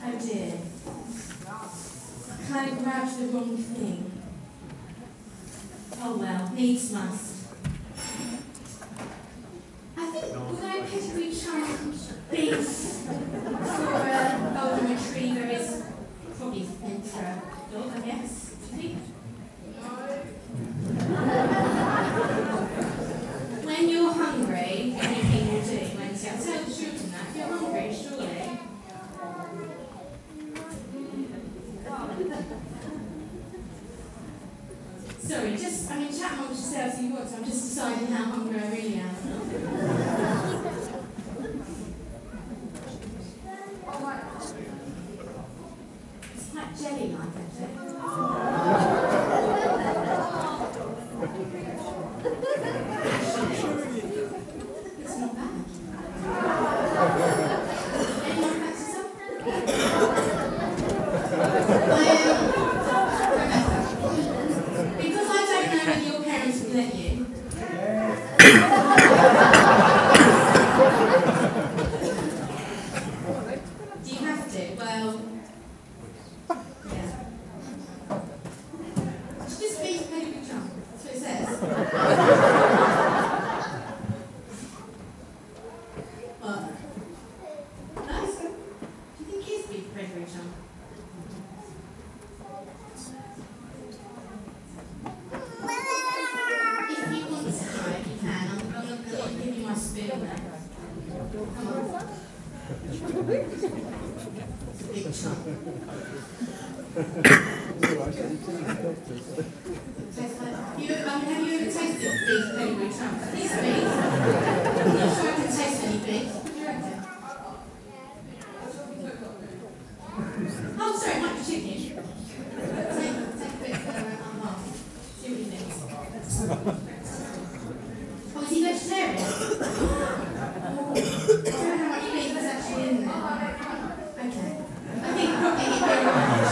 Oh dear. I kind of grabbed the wrong thing. Oh well, needs must. I think although pedigree chunk beef for a golden retriever is probably meant for a dog, I guess. Do you think? When you're hungry, anything will do. When I tell the children that, if you're hungry, surely. Sorry, chat amongst yourselves if you want to. I'm just deciding how hungry I really am. It's quite jelly-like, actually. It's not bad. Anyone fancy some? Because I don't know whether your parents would let you. Do you have to? Well, yeah. It's just beef pedigree chunk. That's what it says. What? Nice. Do you think it is beef pedigree chunk? If you want to try it, you can. I'm going to give you my spoon there. Come on. It's a big chunk. Have you ever tasted beef pedigree chunk? At least beef. I'm not sure I can taste any beef. What do you reckon? Oh, sorry, it might be chicken. Take a bit half. See what you think. Oh, is he vegetarian? Oh, I don't know how much beef is actually in there. Okay. I think probably he'd be alright,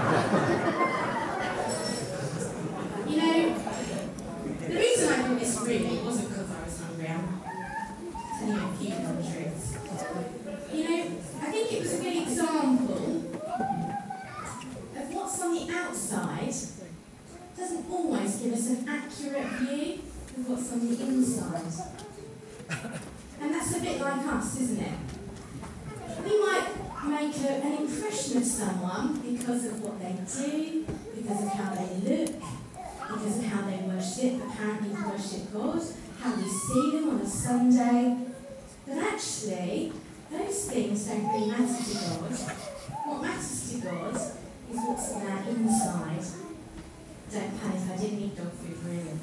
actually. You know, the reason I brought this room wasn't because I was hungry. I'm telling you a few truths. You know, I think it was a good example of what's on the outside doesn't always give us an accurate view of what's on the inside. And that's a bit like us, isn't it? We might make an impression of someone because of what they do, because of how they look, because of how they worship, apparently worship God, how we see them on a Sunday. But actually, those things don't really matter to God. What matters to God is what's on our inside. Don't panic, I didn't eat dog food, really.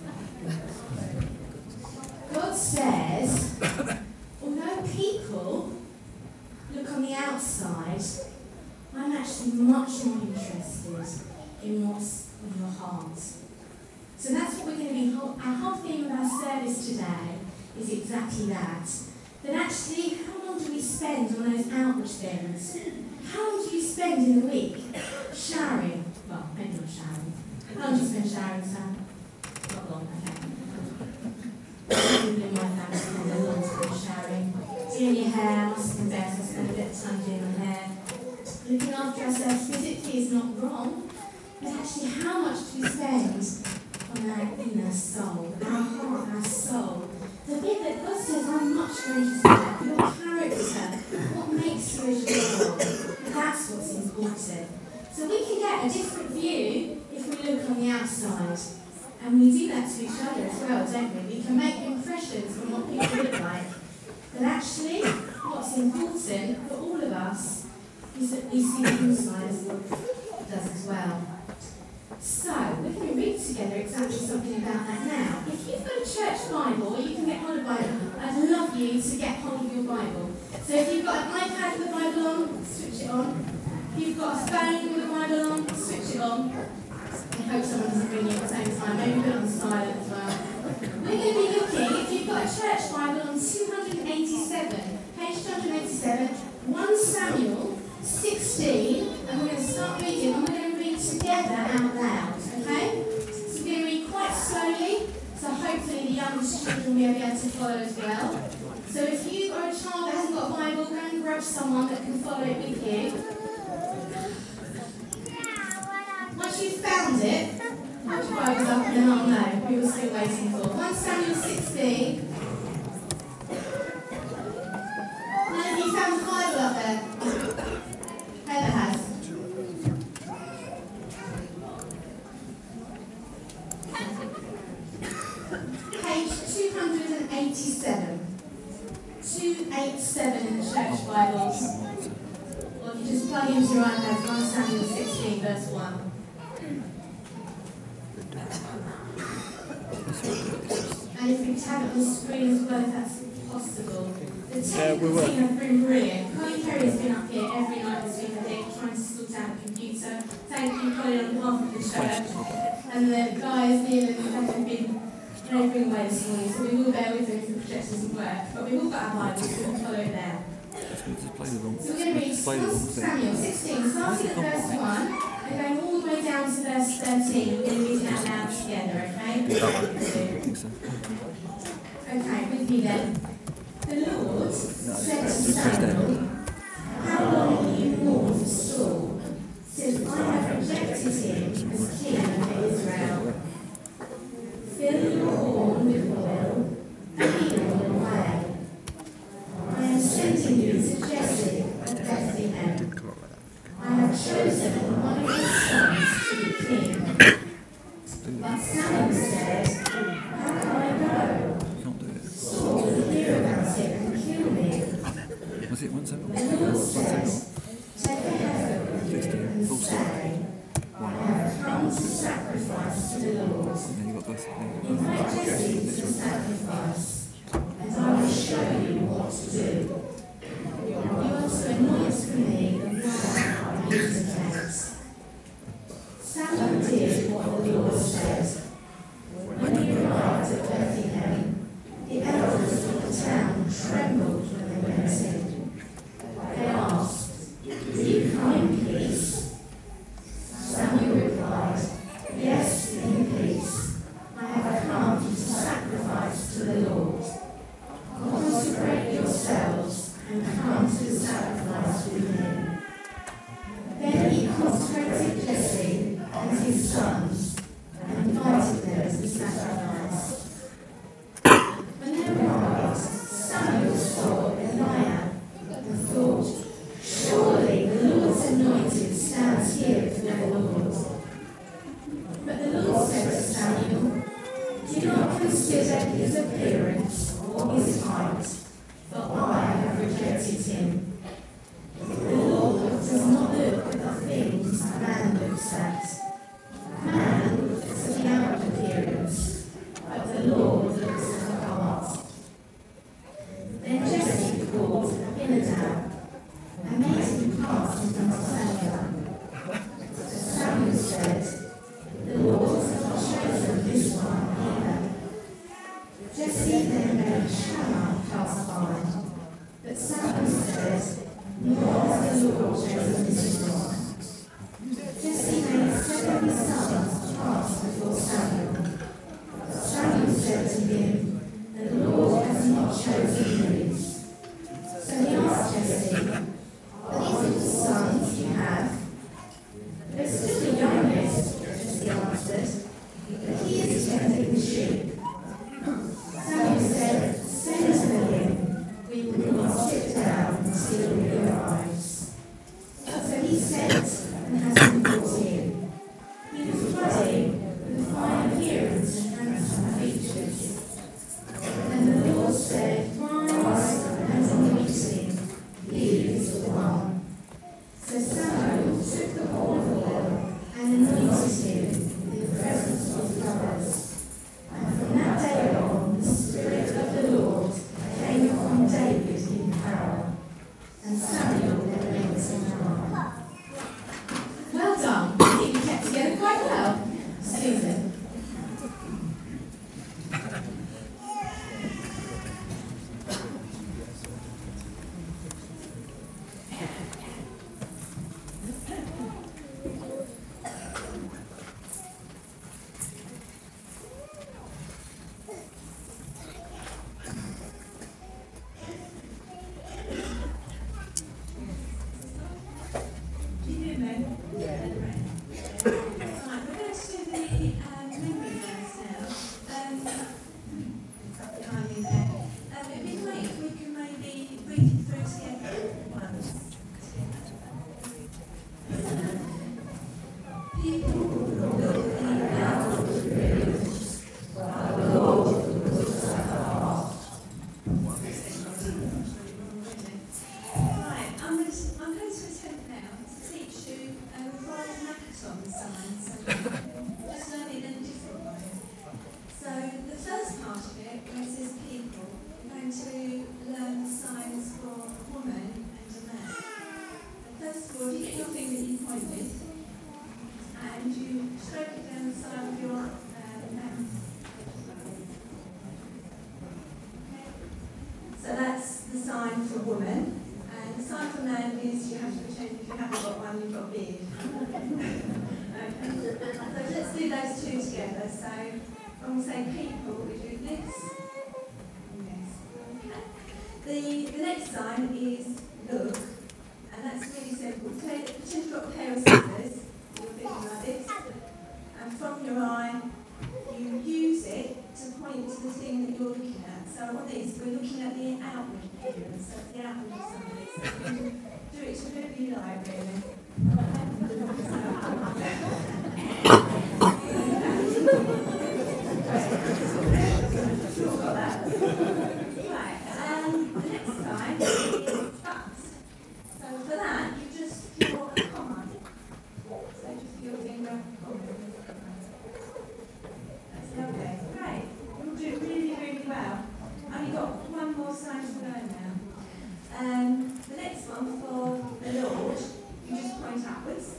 God says, although people look on the outside, I'm actually much more interested in what's on your heart. So that's what we're going to be, our whole theme of our service today is exactly that. That actually, how long do we spend on those outward things? How long do you spend in the week showering? Well, maybe not showering. How long do you spend showering, Sam? Not long, okay. People in my family spend a long time showering. Doing your hair, must have been better, spend a bit of time doing my hair. Looking after ourselves physically is not wrong, but actually how much do we spend on our inner soul, our heart, our soul? The bit that God says, I'm much more interested in, your character, what makes you as you are. That's what's important. So we can get a different view if we look on the outside. And we do that to each other as well, don't we? We can make impressions from what people look like. But actually, what's important for all of us is that we see the inside as God does as well. So, we're going to read together exactly something about that now. If you've got a church Bible, or you can get hold of a Bible, I'd love you to get hold of your Bible. So if you've got an iPad with the Bible on, switch it on. If you've got a phone with the Bible on, switch it on. I hope someone doesn't ring you at the same time. Maybe put it on silent as well. We're going to be looking, if you've got a church Bible, on 287, page 287, 1 Samuel 16, and we're going to start reading, and we're going to read together out loud, okay? So we're going to read quite slowly, so hopefully the youngest children will be able to follow as well. So if you've got a child that hasn't got a Bible, go and grab someone that can follow it with you. you're waiting for. 1 Samuel 16. None of you found the Bible up there? Heather has. Page 287. 287 in the church Bibles. Or if you just plug into your iPad, 1 Samuel 16, verse 1. And if we tab it on the screen as well, if that's possible. The technical team have been brilliant. Colin Kerry has been up here every night this week, I think, trying to sort out the computer. Thank you, Colin, on behalf of the church. And the guys, Neil and Beth, have been labouring away this morning, so we will bear with them if the projector doesn't work. But we've all got our Bibles, so we'll follow it there. So we're going to read 1 Samuel 16, starting at verse 1, and going all the way down to verse 13. We're going to read it out loud together, okay? Okay, with me then. The Lord said to Samuel, how long will you mourn for Saul, since I have rejected him as king over Israel? Fill your horn with oil, and lead on your way. I am sending you to Jesse of Bethlehem. I have chosen one of his sons to be king. But Samuel said, how can I go? Saul will hear about it and kill me. The Lord said, take a heifer with you and say, I have come to sacrifice to the Lord. Invite Jesse to sacrifice, and I will show you what to do. You are to anoint for me the blood I use to cleanse. Samuel did what the Lord said. When he arrived at Bethlehem, the elders of the town trembled when they went in. They asked, do you come in peace? Samuel replied, yes, in peace. I have come to sacrifice to the Lord. Consecrate yourselves and come to sacrifice with me. Then he consecrated Jesse and his sons and invited them to sacrifice. When they arrived, Samuel saw Eliab and thought, surely the Lord's anointed stands here before the Lord. But the Lord said to Samuel, do not consider his appearance or his height, for I have rejected him. The Lord does not look at the things man looks at. Man looks at the outward appearance, but the Lord looks at the heart. Then Jesse called Abinadab and made him pass in front of Samuel. Samuel said, the Lord has not chosen this one either. Jesse then made Shammah pass by, but Samuel said, nor has the Lord chosen this one. Jesse made 7 of his sons pass before Samuel. Samuel said to him, the Lord has not chosen these. So he asked Jesse, are these the sons you have? They're still the youngest, Jesse answered, but he is tending the sheep. Samuel said, send to him, we will not sit down until he arrives. So he sent and has him brought in. He was ruddy, with fine appearance and handsome features. And the Lord said, rise and anoint him, he is the one. So Samuel took the horn of oil and anointed him in the presence of the others. And from that day on, the Spirit of the Lord came upon David in power. And Samuel then went to Ramah. signs, so just learn it in a different way. So the first part of it, where it says people, we're going to learn the signs for a woman and a man. And first of all, you get your finger that you point with, and you stroke it down the side of your mouth. Okay. So that's the sign for woman. And the sign for man is you have to pretend if you haven't got one, you've got a beard. Okay. So let's do those two together. So when we say people, we do this and this. Okay. The next sign is look, and that's really simple. Pretend you've got a pair of scissors, you're thinking like this, and from your eye, you use it to point to the thing that you're looking at. So on this, we're looking at the outward appearance, so the outward side. So you can do it to whoever you like, really. Right, the next sign is but. So for that, you just draw a comma. So just your finger, comma. That's lovely. Great. You'll do really, really well. Only got one more sign to learn now. The next one for the Lord, you just point upwards.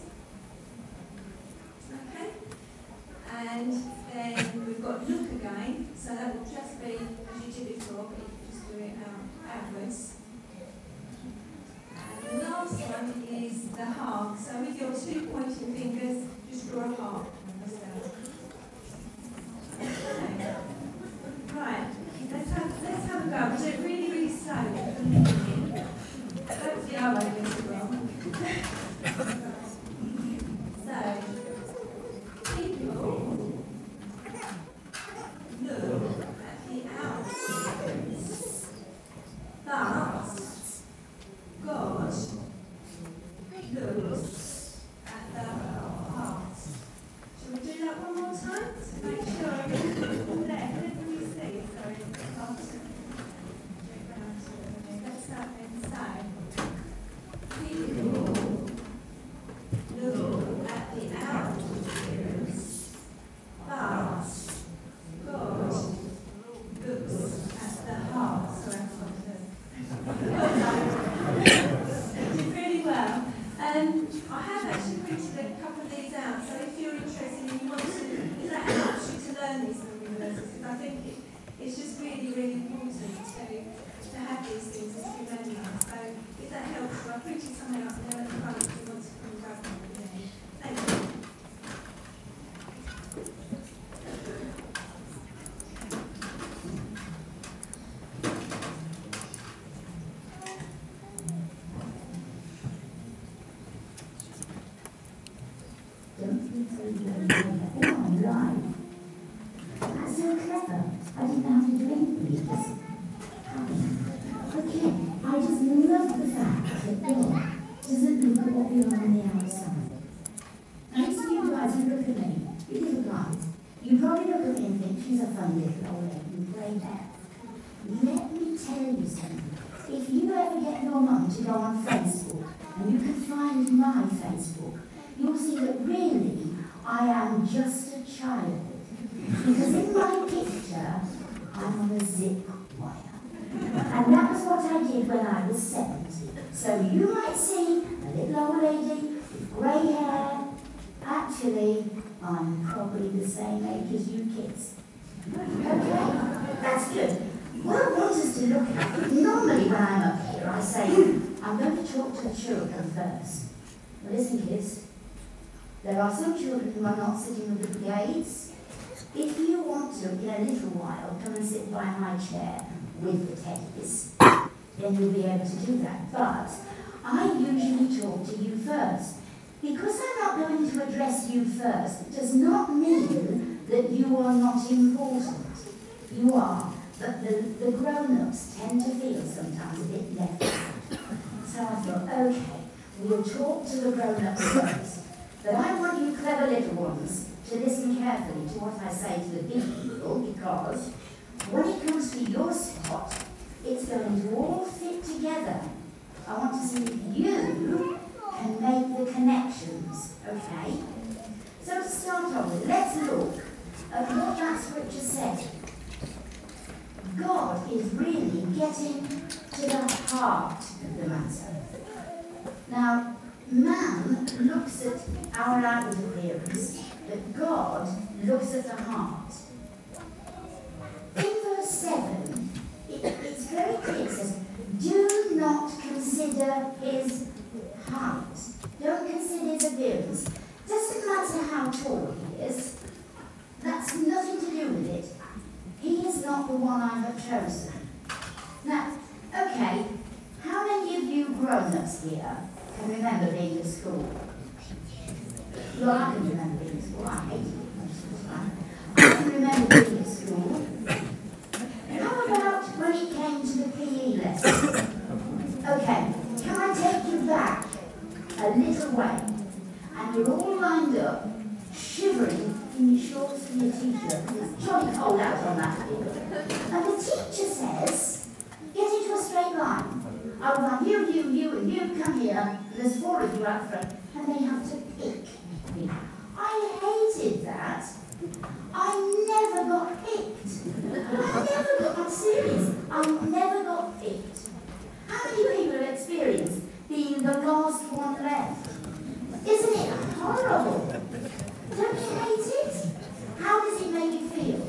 Okay? And then we've got look again, so that will just be as you did before, but you can just do it outwards. And the last one is the heart. So with your two pointing fingers, just draw a heart. Okay. Right, let's have a go. We'll do it really, really slowly. Hopefully I won't get it wrong. So, people look at the outskirts, but God looks at the heart. Shall we do that one more time? To make sure everybody sees. Sorry, let's start inside. People look at the outward appearance, but God looks at the heart. Sorry, really well. I have actually printed a couple of these out, so if you're interested and you want to, if that helps you to learn these from universities, I think it's just really, really important to have these things as you learn them. So if that helps you, I've printed something up there at the front if you want to come and grab one with me. Thank you. That's so clever. I didn't have to do anything. Okay, I just love the fact that God doesn't look at what we are on the outside. And it's you guys who look at me, you little guys. You probably look at me and think she's a fun little old lady with grey hair. Let me tell you something. If you ever get your mum to go on Facebook, and you can find my Facebook, you'll see that really I am just a child. Because in my picture, I'm on a zip wire. And that was what I did when I was 70. So you might see a little old lady with grey hair. Actually, I'm probably the same age as you kids. Okay, that's good. What I want us to look at, normally when I'm up here, I say, I'm going to talk to the children first. Well, listen, kids. There are some children who are not sitting with the brigades. If you want to, in a little while, come and sit by my chair with the teddies, then you'll be able to do that. But I usually talk to you first. Because I'm not going to address you first, it does not mean that you are not important. You are, but the grown-ups tend to feel sometimes a bit left out. So I thought, okay, we'll talk to the grown-ups first. But I want you clever little ones to listen carefully to what I say to the big people, because when it comes to your spot, it's going to all fit together. I want to see if you can make the connections, okay? start off with, let's look at what that scripture says. God is really getting to the heart of the matter. Now, man looks at our outward appearance, but God looks at the heart. In verse 7, it's very clear. It says, do not consider his heart. Don't consider his appearance. Doesn't matter how tall he is. That's nothing to do with it. He is not the one I have chosen. Now, okay, how many of you grown-ups here can remember being at school? Well, I can remember being at school. I hated it most of the time. I can remember being at school. How about when it came to the PE lesson? Okay, can I take you back a little way? And you're all lined up, shivering in your shorts and your t-shirt. It's jolly cold out on that field. And the teacher says, get into a straight line. I'll run you, and you come here. And there's 4 of you out front, and they have to pick me. I hated that. I never got picked. I'm serious. I never got picked. How many people have experienced being the last one left? Isn't it horrible? Don't you hate it? How does it make you feel?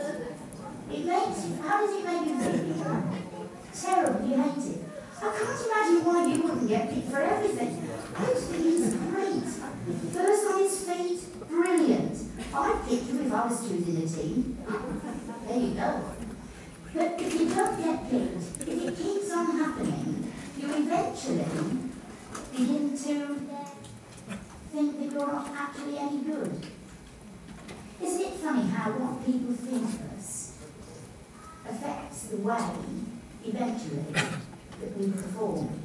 How does it make you feel? Terrible, you hate it. I can't imagine why you wouldn't get picked for everything. I just think he's great. First on his feet, brilliant. I'd pick you if I was choosing a team. There you go. But if you don't get picked, if it keeps on happening, you eventually begin to think that you're not actually any good. Isn't it funny how what people think of us affects the way, eventually, that we perform?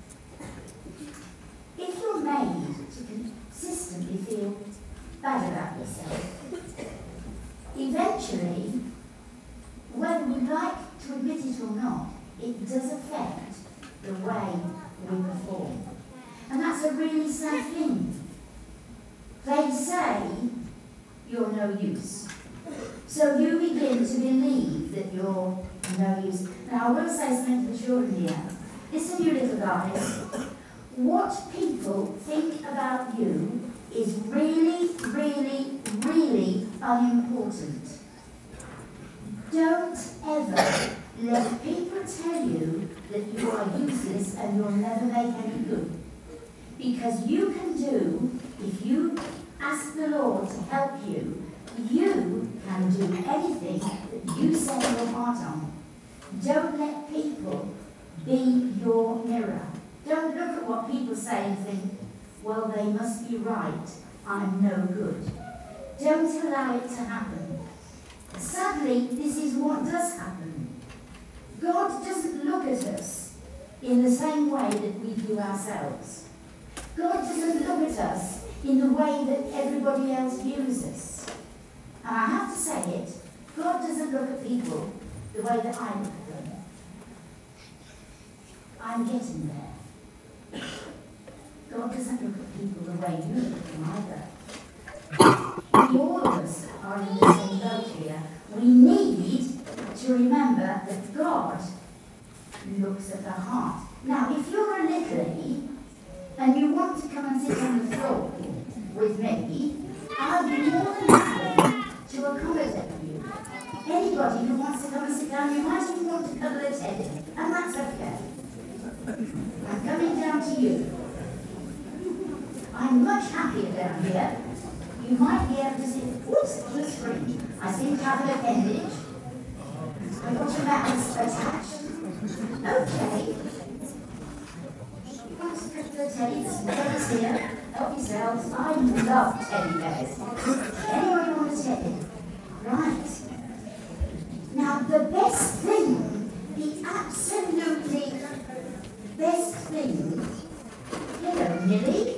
If you're made to consistently feel bad about yourself, eventually, whether we like to admit it or not, it does affect the way we perform. And that's a really sad thing. They say you're no use. So you begin to believe that you're no use. Now I will say something to the children here. Listen, you little guys. What people think about you is really, really, really unimportant. Don't ever let people tell you that you are useless and you'll never make any good. Because you can do, if you ask the Lord to help you, you can do anything that you set your heart on. Don't let people be your mirror. Don't look at what people say and think, well, they must be right, I'm no good. Don't allow it to happen. Sadly, this is what does happen. God doesn't look at us in the same way that we view ourselves. God doesn't look at us in the way that everybody else views us. And I have to say it, God doesn't look at people the way that I look at them. I'm getting there. God doesn't look at people the way you look at them either. All of us are in the same boat here. We need to remember that God looks at the heart. Now, if you're a littlie and you want to come and sit on the floor with me, I'll be more than happy to accommodate you. Anybody who wants to come and sit down, you might even want to cuddle a teddy, and that's okay. I'm coming down to you. I'm much happier down here. You might be able to see, whoops, the screen. I seem to have an appendage. I've got a mouse attached. Okay. Let's put the teddy bears here. Help yourselves. I love teddy bears. Anyone want a teddy? Right. Now, the best thing, the absolutely best thing. Hello, Millie.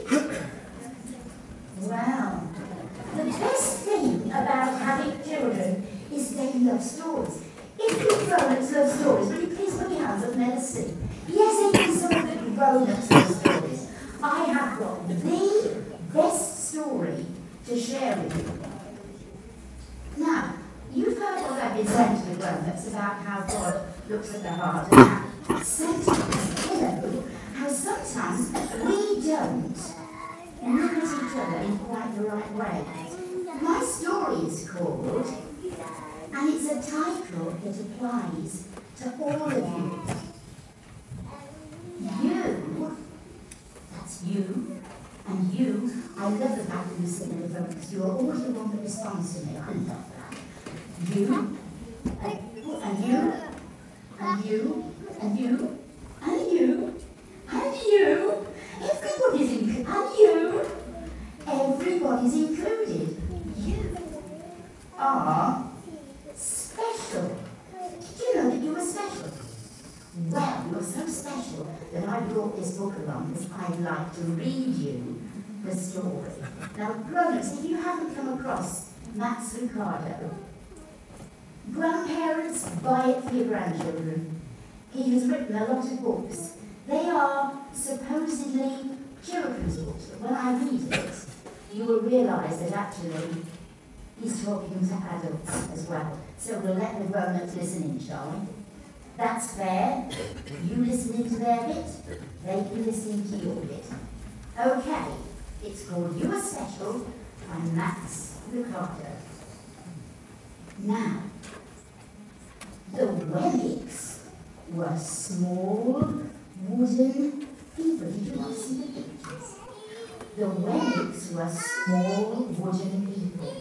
Wow. The best thing about having children is they love stories. If you grown-ups love stories, will you please put your hands up and let us see? Yes, even some of the grown-ups love stories. I have got the best story to share with you. Now, you've heard what I've been saying to the grown-ups about how God looks at the heart and how sometimes we don't look at each other in quite the right way. My story is called, and it's a title that applies to all of you. You, that's you, and you, I love the fact that you sit in the front because you're always the one that responds to me. I love that. You, and you, and you, and you, and you, and you, everybody's included, and you, everybody's included. You are special. Did you know that you were special? Well, you're so special that I brought this book along because I'd like to read you the story. Now, grown-ups, if you haven't come across Max Lucado, grandparents, buy it for your grandchildren. He has written a lot of books. They are supposedly children's books, but when I read it, you will realise that actually he's talking to adults as well. So we'll let the grown-ups listen in, shall we? That's fair. You listening to their bit, they can listen to your bit. Okay, it's called You Are Special by Max Lucado. Now, the Wemmicks were small wooden people. Did you not see the pictures? The Wemmicks were small wooden people.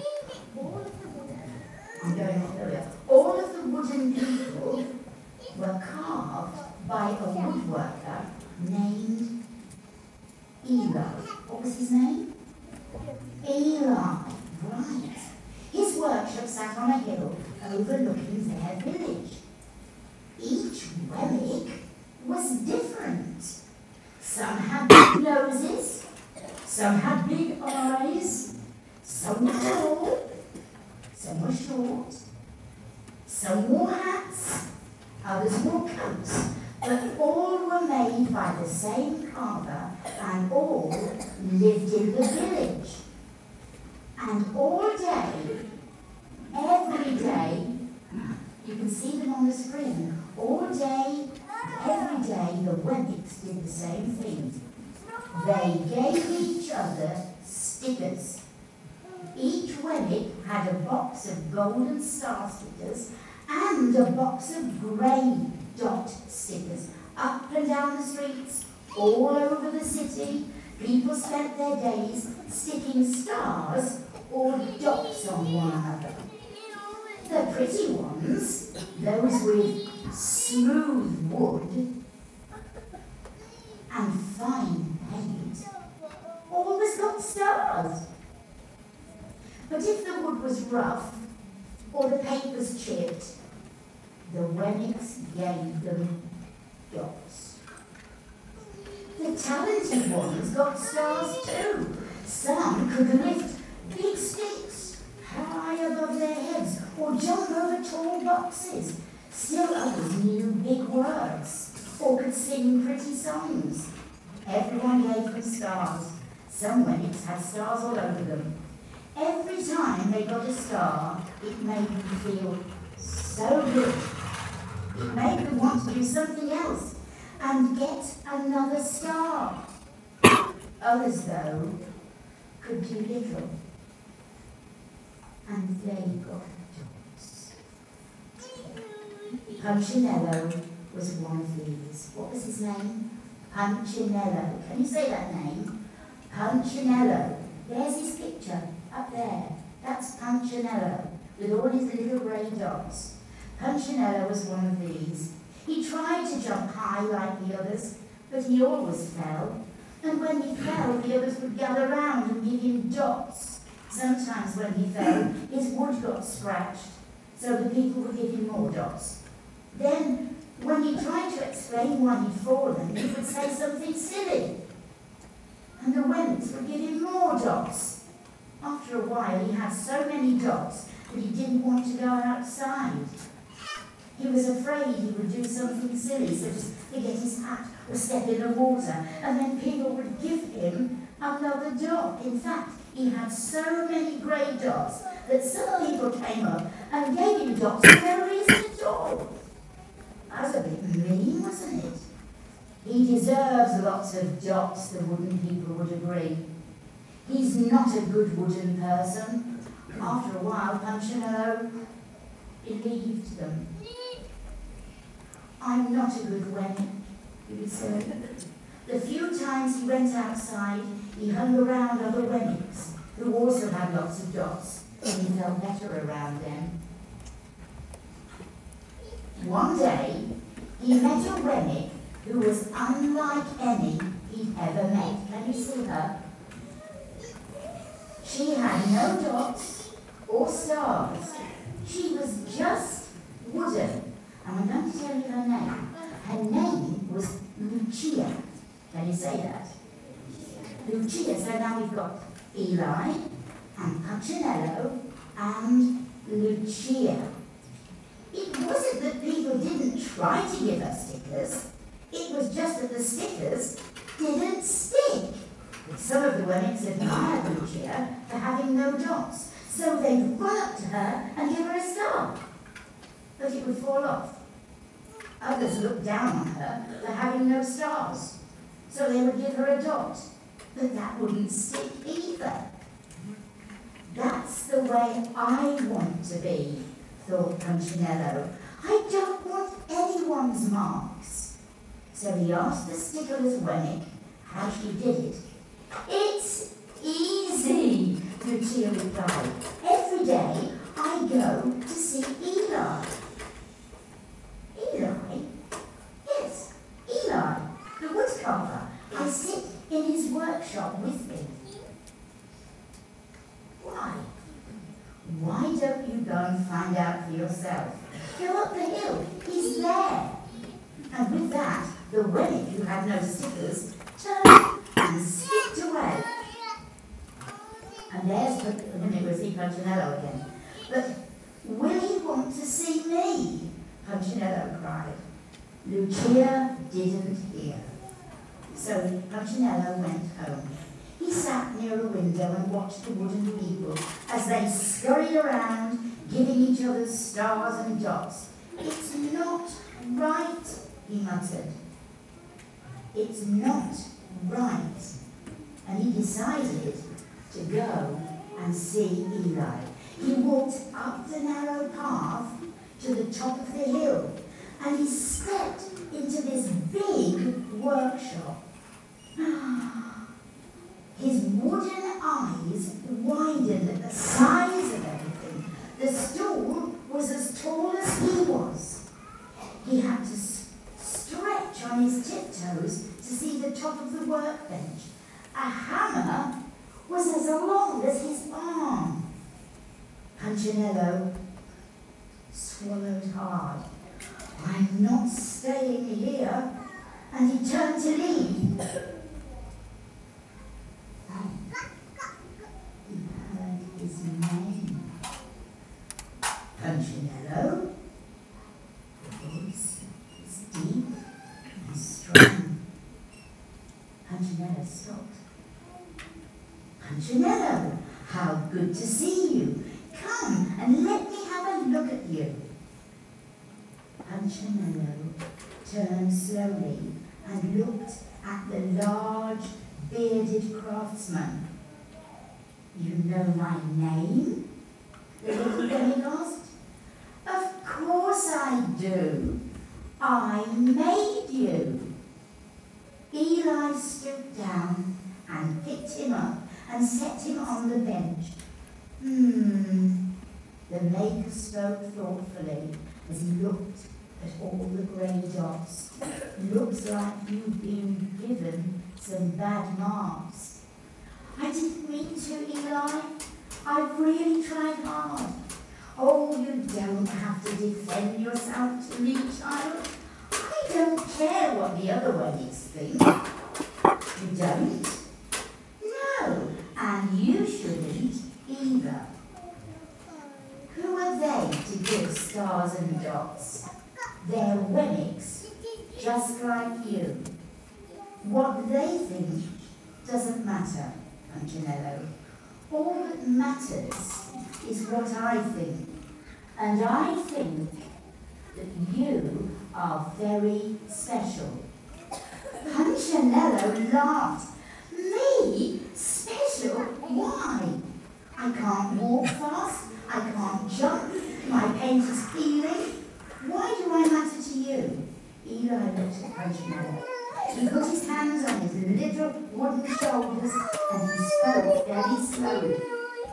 I'm going on earlier. All of the wooden people were carved by a woodworker named Eli. What was his name? Eli, right. His workshop sat on a hill overlooking their village. Each Wemmick was different. Some had big noses, some had big eyes, some were tall, some were short, some wore hats, others wore coats, but all were made by the same carver and all lived in the village. And all day, every day, you can see them on the screen, all day, every day, the Wemmicks did the same thing. They gave each other stickers. Each Wemmick had a box of golden star stickers and a box of grey dot stickers. Up and down the streets, all over the city, people spent their days sticking stars or dots on one another. The pretty ones, those with smooth wood and fine paint, always got stars. But if the wood was rough or the paint was chipped, the Wemmicks gave them dots. The talented ones got stars too. Some could lift big sticks high above their heads or jump over tall boxes. Still others knew big words or could sing pretty songs. Everyone gave them stars. Some Wemmicks had stars all over them. Every time they got a star, it made them feel so good. It made them want to do something else and get another star. Others, though, could do little, and they got dots. Punchinello was one of these. What was his name? Punchinello. Can you say that name? Punchinello. There's his picture up there. That's Punchinello with all his little grey dots. Punchinello was one of these. He tried to jump high like the others, but he always fell. And when he fell, the others would gather round and give him dots. Sometimes when he fell, his wood got scratched, so the people would give him more dots. Then, when he tried to explain why he'd fallen, he would say something silly. And the Wemmicks would give him more dots. After a while, he had so many dots that he didn't want to go outside. He was afraid he would do something silly, such as forget his hat or step in the water, and then people would give him another dot. In fact, he had so many grey dots that some people came up and gave him dots for no reason at all. That was a bit mean, wasn't it? He deserves lots of dots, the wooden people would agree. He's not a good wooden person. After a while, Punchinello believed them. I'm not a good Wennick, he would say. The few times he went outside, he hung around other Wennicks, who also had lots of dots, and he felt better around them. One day, he met a Wennick who was unlike any he'd ever met. Can you see her? She had no dots or stars. She was just wooden. And I'm going to tell you her name. Her name was Lucia. Can you say that? Lucia. So now we've got Eli and Punchinello and Lucia. It wasn't that people didn't try to give her stickers. It was just that the stickers didn't stick. Some of the Wennicks admired Lucia for having no dots, so they'd run up to her and give her a star. But it would fall off. Others looked down on her for having no stars, so they would give her a dot. But that wouldn't stick either. That's the way I want to be, thought Punchinello. I don't want anyone's marks. So he asked the stickerless Wennick how she did it. It's easy, Lucia replied. Every day I go to see Eli. Eli? Yes, Eli, the woodcarver. I sit in his workshop with him. Why? Why don't you go and find out for yourself? Go up the hill, he's there. And with that, the Wennick who had no stickers turned and skipped away. And there's we'll see Punchinello again. But will he want to see me? Punchinello cried. Lucia didn't hear. So Punchinello went home. He sat near a window and watched the wooden people as they scurried around, giving each other stars and dots. It's not right, he muttered. It's not right. And he decided to go and see Eli. He walked up the narrow path to the top of the hill, and he stepped into this big workshop. His wooden eyes widened at the size of everything. The stool was as tall as he was. He had to stretch on his tiptoes to see the top of the workbench. A hammer was as long as his arm. Punchinello swallowed hard. I'm not staying here. And he turned to leave. He heard his name. Punchinello. The voice was deep and strong. Punchinello stopped. Punchinello, how good to see you. Come and let me have a look at you. Punchinello turned slowly and looked at the large, bearded craftsman. You know my name? The little Wennick asked. Of course I do. I made you. Eli stooped down and picked him up and set him on the bench. The maker spoke thoughtfully as he looked at all the grey dots. Looks like you've been given some bad marks. I didn't mean to, Eli. I've really tried hard. Oh, you don't have to defend yourself to me, child. I don't care what the other Wennicks think. You don't? No, and you shouldn't either. Who are they to give stars and dots? They're Wennicks, just like you. What they think doesn't matter, Punchinello. All that matters is what I think. And I think that you are very special. Punchinello laughed. Me? Special? Why? I can't walk fast. I can't jump. My paint is peeling. Why do I matter to you? Eli looked at Punchinello. He put his hands on his little wooden shoulders and he spoke very slowly.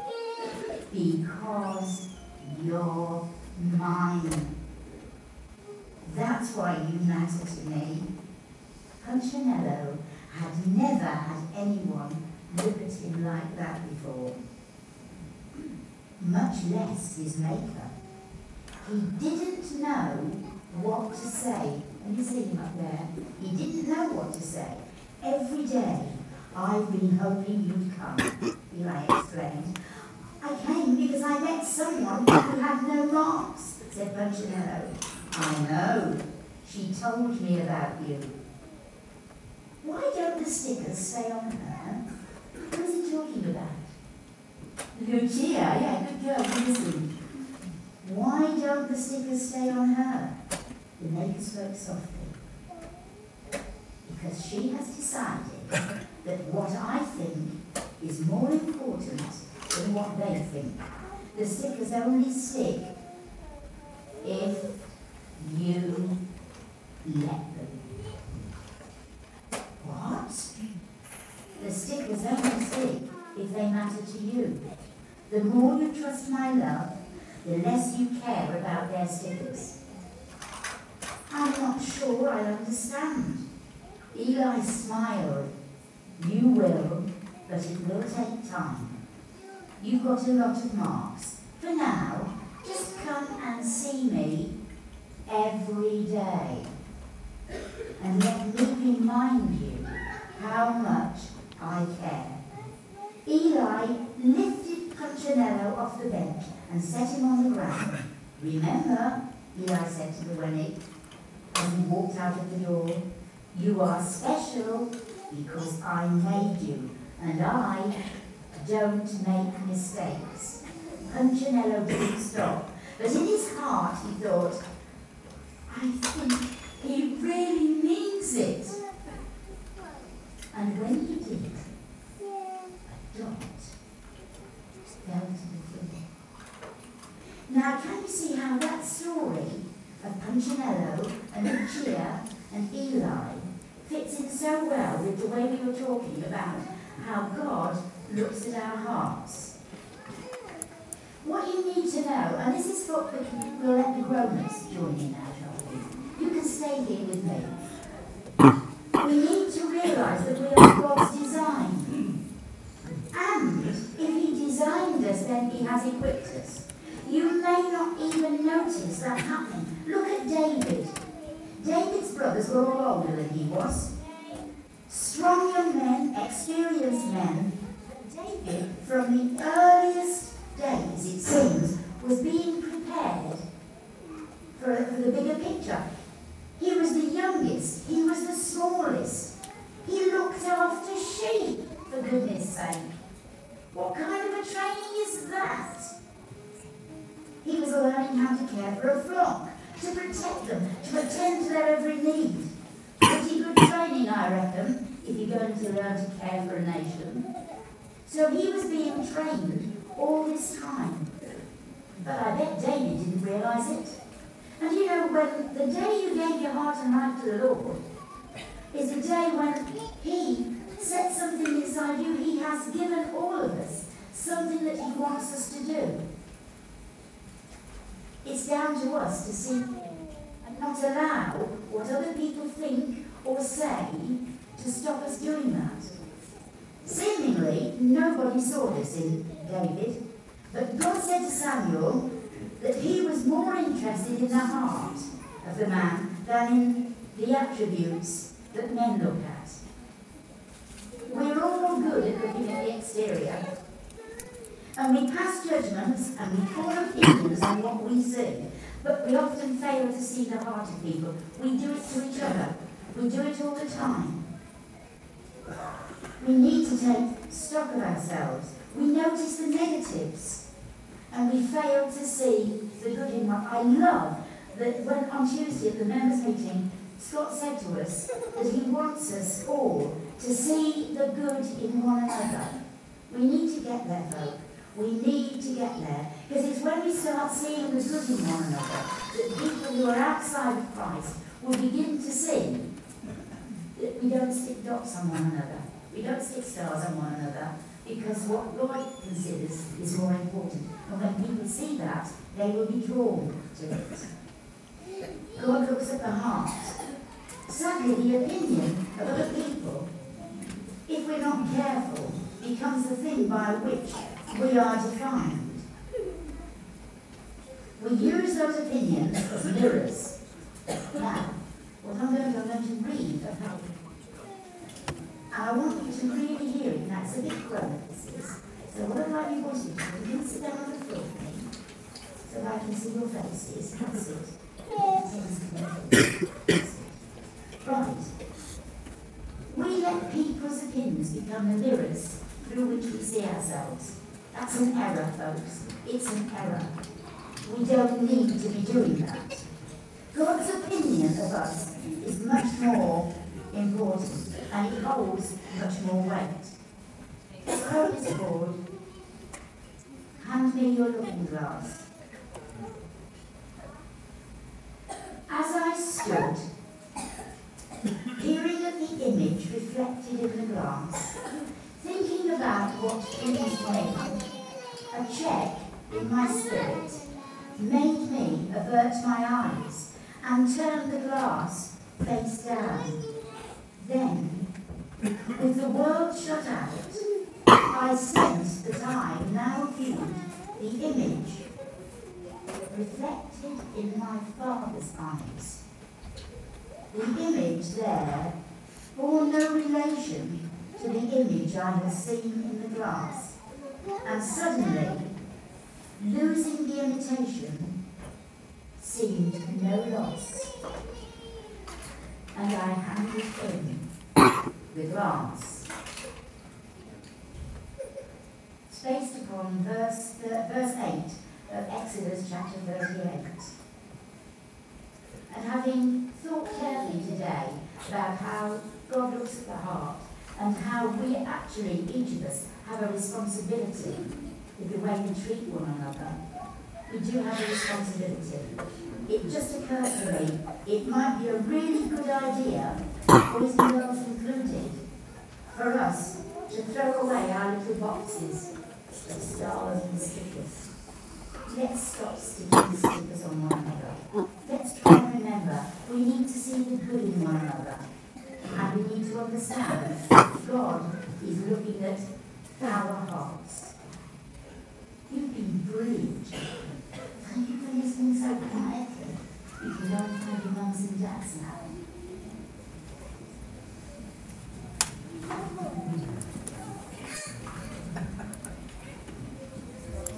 Because you're mine. That's why you matter to me. Punchinello had never had anyone look at him like that before, much less his maker. He didn't know what to say. And you see him up there? He didn't know what to say. Every day, I've been hoping you'd come, Eli explained. I came because I met someone who had no marks, said Punchinello. I know. She told me about you. Why don't the stickers stay on her? Who is he talking about? Lucia, yeah, good girl, listen. Why don't the stickers stay on her? The maker spoke softly. Because she has decided that what I think is more important than what they think. The stickers only stick if you let them. What? The stickers only stick if they matter to you. The more you trust my love, the less you care about their stickers. I'm not sure I understand. Eli smiled. You will, but it will take time. You've got a lot of marks. For now, just come and see me every day. And let me remind you how much I care. Eli lifted Punchinello off the bench and set him on the ground. Remember, Eli said to the Wenny, as he walked out of the door, you are special because I made you, and I don't make mistakes. Punchinello didn't stop, but in his heart he thought, I think he really means it. And when he did, a dot fell to the floor. Now can you see how that story of Punchinello and Lucia and Eli fits in so well with the way we were talking about how God looks at our hearts? What you need to know, and this is what we'll let the grown-ups join in now, shall we? You can stay here with me. We need to realise that we are God's design. And if he designed us, then he has equipped us. You may not even notice that happening. Look at David. David's brothers were all older than he was. Strong young men, experienced men. David, from the earliest days, it seems, was being prepared for the bigger picture. He was the youngest. He was the smallest. He looked after sheep, for goodness sake. What kind of a training is that? He was learning how to care for a flock, to protect them, to attend to their every need. Pretty good training, I reckon, if you're going to learn to care for a nation. So he was being trained all this time. But I bet David didn't realise it. And you know, when the day you gave your heart and life to the Lord is the day when he set something inside you. He has given all of us something that he wants us to do. It's down to us to seek and not allow what other people think or say to stop us doing that. Seemingly, nobody saw this in David, but God said to Samuel that he was more interested in the heart of the man than in the attributes that men look at. We're all good at looking at the exterior, and we pass judgments and we form opinions on what we see, but we often fail to see the heart of people. We do it to each other. We do it all the time. We need to take stock of ourselves. We notice the negatives, and we fail to see the good in what I love. That when on Tuesday at the members' meeting, Scott said to us that he wants us all to see the good in one another. We need to get there, folk. We need to get there. Because it's when we start seeing the good in one another that people who are outside of Christ will begin to see that we don't stick dots on one another. We don't stick stars on one another, because what God considers is more important. And when people see that, they will be drawn to it. God looks at the heart. Sadly, the opinion of other people, if we're not careful, becomes the thing by which we are defined. We use those opinions as mirrors. Now, what I'm going to read about, and I want you to really hear it. Now, it's a bit grown, this is. So what I'd like you all to do, you can sit down on the floor with me, so that I can see your faces. That's it. Right. We let people's opinions become the mirrors through which we see ourselves. That's an error, folks. It's an error. We don't need to be doing that. God's opinion of us is much more important, and it holds much more weight. The quote is called, "Hand me your looking glass." As I stood, peering at the image reflected in the glass, thinking about what pleased me, a check in my spirit made me avert my eyes and turn the glass face down. Then, with the world shut out, I sensed that I now viewed the image reflected in my Father's eyes. The image there bore no relation to the image I had seen in the glass, and suddenly, losing the imitation seemed no loss, and I handed in the glass. It's based upon verse 8 of Exodus chapter 38. And having thought carefully today about how God looks at the heart and how we actually, each of us, have a responsibility with the way we treat one another, we do have a responsibility. It just occurred to me, it might be a really good idea, boys and girls included, for us to throw away our little boxes of stars and stickers. Let's stop sticking stickers on one another. Let's try and remember, we need to see the good in one another. And we need to understand God is looking at our hearts.